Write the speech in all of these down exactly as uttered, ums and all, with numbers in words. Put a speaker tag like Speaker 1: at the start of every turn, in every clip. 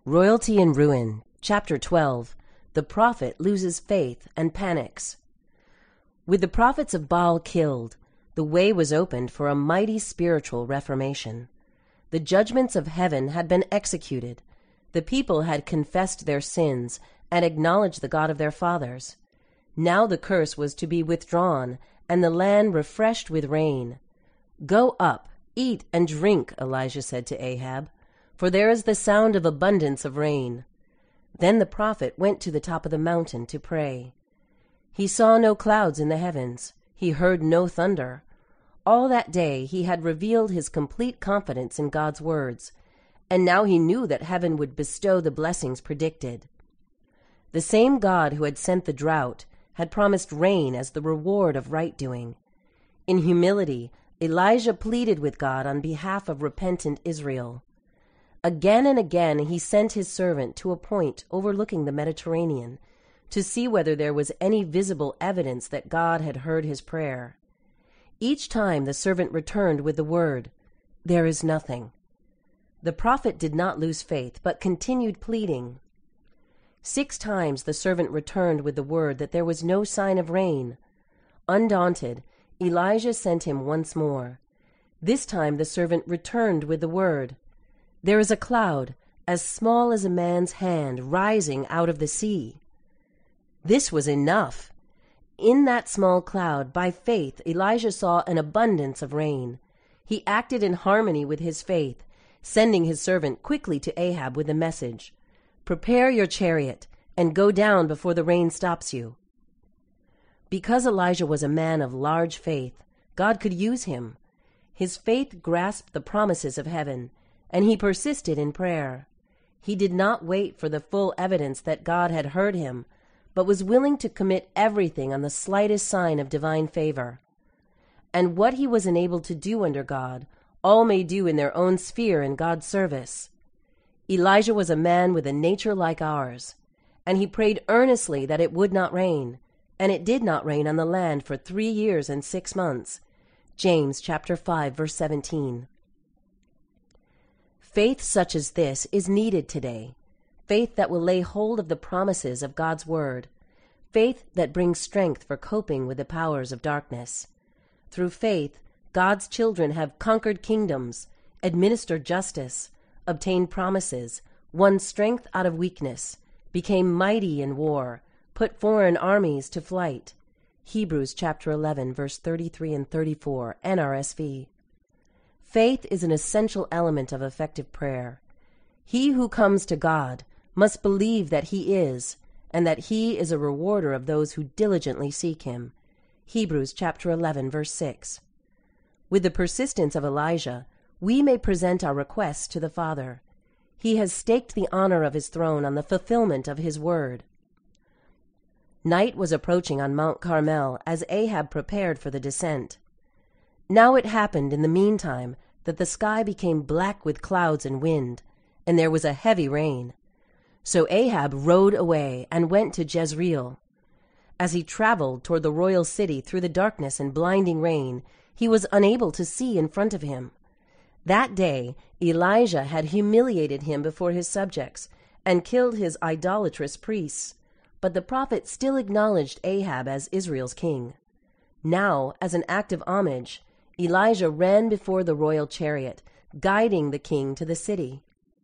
Speaker 1: Royalty in Ruin, Chapter twelve. The prophet loses faith and panics. With the prophets of Baal killed, the way was opened for a mighty spiritual reformation. The judgments of heaven had been executed. The people had confessed their sins and acknowledged the God of their fathers. Now the curse was to be withdrawn, and the land refreshed with rain. "Go up, eat and drink," Elijah said to Ahab, "for there is the sound of abundance of rain." Then the prophet went to the top of the mountain to pray. He saw no clouds in the heavens. He heard no thunder. All that day he had revealed his complete confidence in God's words, and now he knew that heaven would bestow the blessings predicted. The same God who had sent the drought had promised rain as the reward of right-doing. In humility, Elijah pleaded with God on behalf of repentant Israel. Again and again he sent his servant to a point overlooking the Mediterranean to see whether there was any visible evidence that God had heard his prayer. Each time the servant returned with the word, "There is nothing." The prophet did not lose faith, but continued pleading. Six times the servant returned with the word that there was no sign of rain. Undaunted, Elijah sent him once more. This time the servant returned with the word, "There is a cloud, as small as a man's hand, rising out of the sea." This was enough. In that small cloud, by faith, Elijah saw an abundance of rain. He acted in harmony with his faith, sending his servant quickly to Ahab with a message, "Prepare your chariot and go down before the rain stops you." Because Elijah was a man of large faith, God could use him. His faith grasped the promises of heaven, and he persisted in prayer. He did not wait for the full evidence that God had heard him, but was willing to commit everything on the slightest sign of divine favor. And what he was enabled to do under God, all may do in their own sphere in God's service. Elijah was a man with a nature like ours, and he prayed earnestly that it would not rain, and it did not rain on the land for three years and six months. James chapter five, verse seventeen. Faith such as this is needed today. Faith that will lay hold of the promises of God's word. Faith that brings strength for coping with the powers of darkness. Through faith, God's children have conquered kingdoms, administered justice, obtained promises, won strength out of weakness, became mighty in war, put foreign armies to flight. Hebrews chapter eleven, verse thirty-three and thirty-four, N R S V. Faith is an essential element of effective prayer. He who comes to God must believe that he is, and that he is a rewarder of those who diligently seek him. Hebrews chapter eleven, verse six. With the persistence of Elijah, we may present our requests to the Father. He has staked the honor of his throne on the fulfillment of his word. Night was approaching on Mount Carmel as Ahab prepared for the descent. Now it happened in the meantime that the sky became black with clouds and wind, and there was a heavy rain. So Ahab rode away and went to Jezreel. As he traveled toward the royal city through the darkness and blinding rain, he was unable to see in front of him. That day Elijah had humiliated him before his subjects and killed his idolatrous priests, but the prophet still acknowledged Ahab as Israel's king. Now, as an act of homage, Elijah ran before the royal chariot, guiding the king to the city.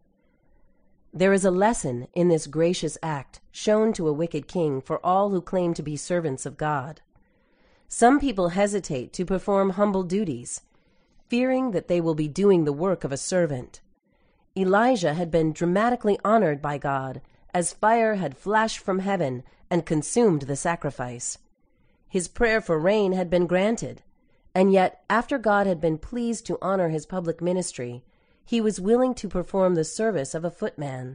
Speaker 1: There is a lesson in this gracious act shown to a wicked king for all who claim to be servants of God. Some people hesitate to perform humble duties, fearing that they will be doing the work of a servant. Elijah had been dramatically honored by God as fire had flashed from heaven and consumed the sacrifice. His prayer for rain had been granted, and yet after God had been pleased to honor his public ministry, he was willing to perform the service of a footman.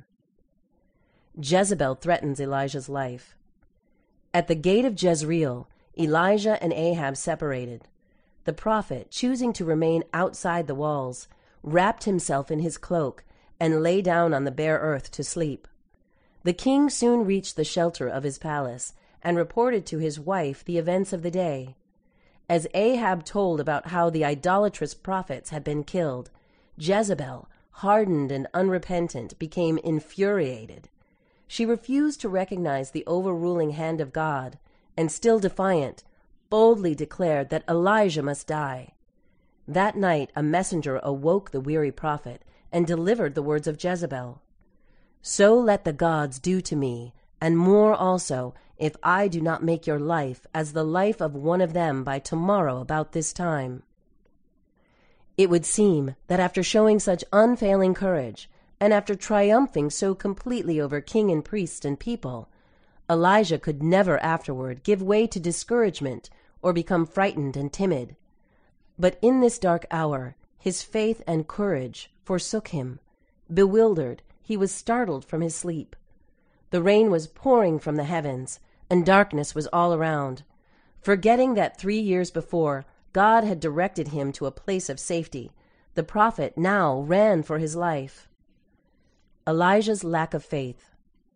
Speaker 1: Jezebel threatens Elijah's life. At the gate of Jezreel, Elijah and Ahab separated. The prophet, choosing to remain outside the walls, wrapped himself in his cloak and lay down on the bare earth to sleep. The king soon reached the shelter of his palace and reported to his wife the events of the day. As Ahab told about how the idolatrous prophets had been killed, Jezebel, hardened and unrepentant, became infuriated. She refused to recognize the overruling hand of God, and still defiant, boldly declared that Elijah must die. That night a messenger awoke the weary prophet and delivered the words of Jezebel. "So let the gods do to me, and more also, if I do not make your life as the life of one of them by tomorrow about this time." It would seem that after showing such unfailing courage, and after triumphing so completely over king and priest and people, Elijah could never afterward give way to discouragement or become frightened and timid. But in this dark hour his faith and courage forsook him. Bewildered, he was startled from his sleep. The rain was pouring from the heavens, and darkness was all around. Forgetting that three years before God had directed him to a place of safety, the prophet now ran for his life. Elijah's lack of faith.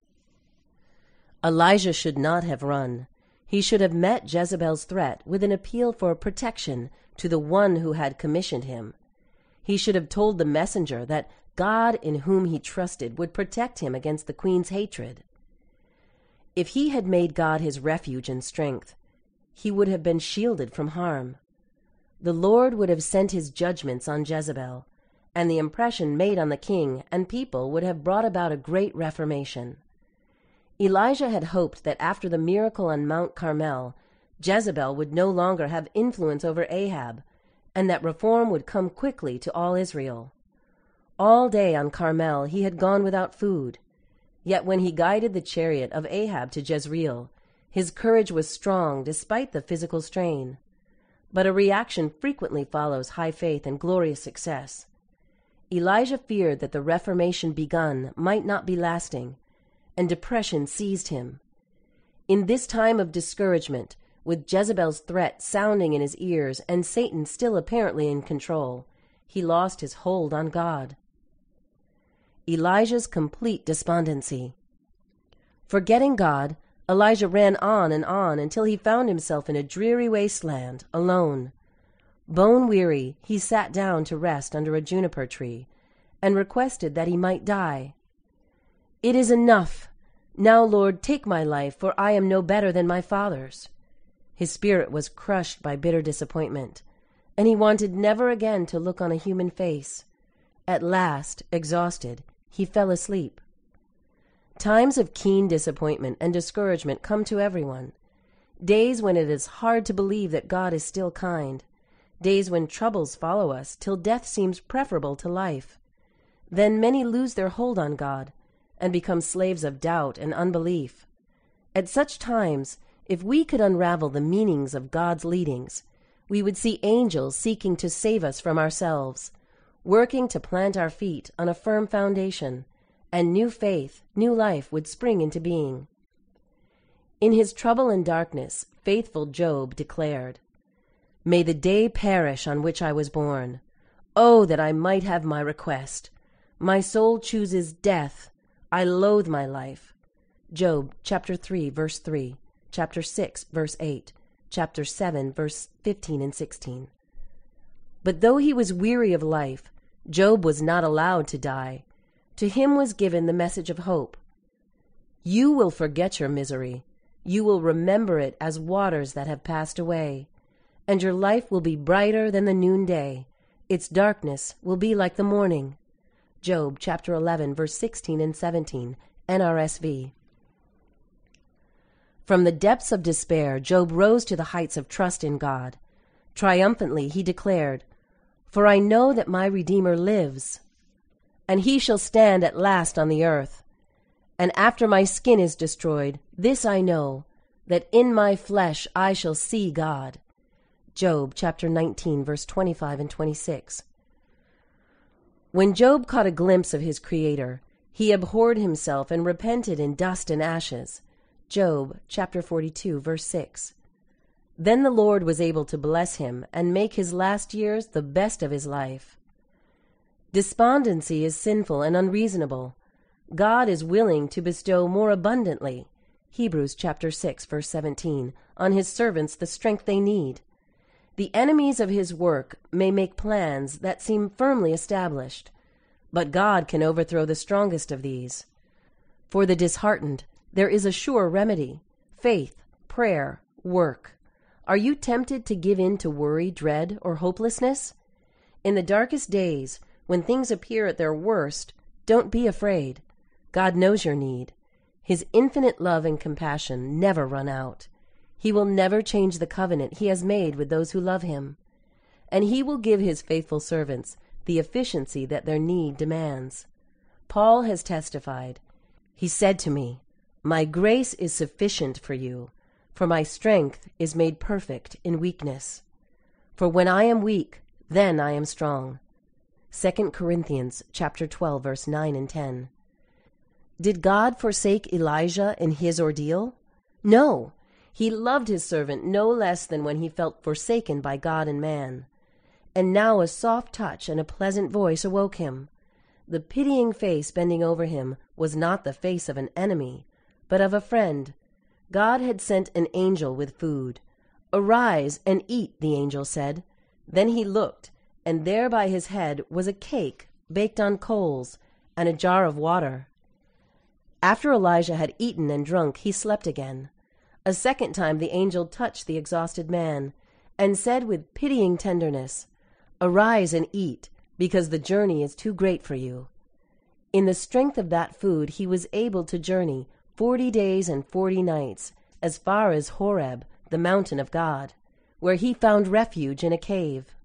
Speaker 1: Elijah should not have run. He should have met Jezebel's threat with an appeal for protection to the one who had commissioned him. He should have told the messenger that God in whom he trusted would protect him against the queen's hatred. If he had made God his refuge and strength, he would have been shielded from harm. The Lord would have sent his judgments on Jezebel, and the impression made on the king and people would have brought about a great reformation. Elijah had hoped that after the miracle on Mount Carmel, Jezebel would no longer have influence over Ahab, and that reform would come quickly to all Israel. All day on Carmel he had gone without food, yet when he guided the chariot of Ahab to Jezreel, his courage was strong despite the physical strain. But a reaction frequently follows high faith and glorious success. Elijah feared that the reformation begun might not be lasting, and depression seized him. In this time of discouragement, with Jezebel's threat sounding in his ears and Satan still apparently in control, he lost his hold on God. Elijah's complete despondency. Forgetting God, Elijah ran on and on until he found himself in a dreary wasteland, alone. Bone-weary, he sat down to rest under a juniper tree, and requested that he might die. "It is enough. Now, Lord, take my life, for I am no better than my fathers." His spirit was crushed by bitter disappointment, and he wanted never again to look on a human face. At last, exhausted, he fell asleep. Times of keen disappointment and discouragement come to everyone. Days when it is hard to believe that God is still kind. Days when troubles follow us till death seems preferable to life. Then many lose their hold on God and become slaves of doubt and unbelief. At such times, if we could unravel the meanings of God's leadings, we would see angels seeking to save us from ourselves, working to plant our feet on a firm foundation, and new faith, new life would spring into being. In his trouble and darkness, faithful Job declared, "May the day perish on which I was born. Oh, that I might have my request! My soul chooses death. I loathe my life." Job chapter three, verse three, chapter six, verse eight, chapter seven, verse fifteen and sixteen. But though he was weary of life, Job was not allowed to die. To him was given the message of hope. "You will forget your misery. You will remember it as waters that have passed away. And your life will be brighter than the noonday. Its darkness will be like the morning." Job chapter eleven, verse sixteen and seventeen, N R S V. From the depths of despair, Job rose to the heights of trust in God. Triumphantly he declared, "For I know that my Redeemer lives, and he shall stand at last on the earth. And after my skin is destroyed, this I know, that in my flesh I shall see God." Job chapter nineteen, verse twenty-five and twenty-six. When Job caught a glimpse of his Creator, he abhorred himself and repented in dust and ashes. Job chapter forty-two, verse six. Then the Lord was able to bless him and make his last years the best of his life. Despondency is sinful and unreasonable. God is willing to bestow more abundantly, Hebrews chapter six, verse seventeen, on his servants the strength they need. The enemies of his work may make plans that seem firmly established, but God can overthrow the strongest of these. For the disheartened, there is a sure remedy: faith, prayer, work. Are you tempted to give in to worry, dread, or hopelessness? In the darkest days, when things appear at their worst, don't be afraid. God knows your need. His infinite love and compassion never run out. He will never change the covenant he has made with those who love him. And he will give his faithful servants the efficiency that their need demands. Paul has testified. He said to me, "My grace is sufficient for you, for my strength is made perfect in weakness. For when I am weak, then I am strong." Second Corinthians chapter twelve, verse nine and ten. Did God forsake Elijah in his ordeal? No! He loved his servant no less than when he felt forsaken by God and man. And now a soft touch and a pleasant voice awoke him. The pitying face bending over him was not the face of an enemy, but of a friend. God had sent an angel with food. "Arise and eat," the angel said. Then he looked, and there by his head was a cake baked on coals and a jar of water. After Elijah had eaten and drunk, he slept again. A second time the angel touched the exhausted man, and said with pitying tenderness, "Arise and eat, because the journey is too great for you." In the strength of that food he was able to journey forty days and forty nights, as far as Horeb, the mountain of God, where he found refuge in a cave.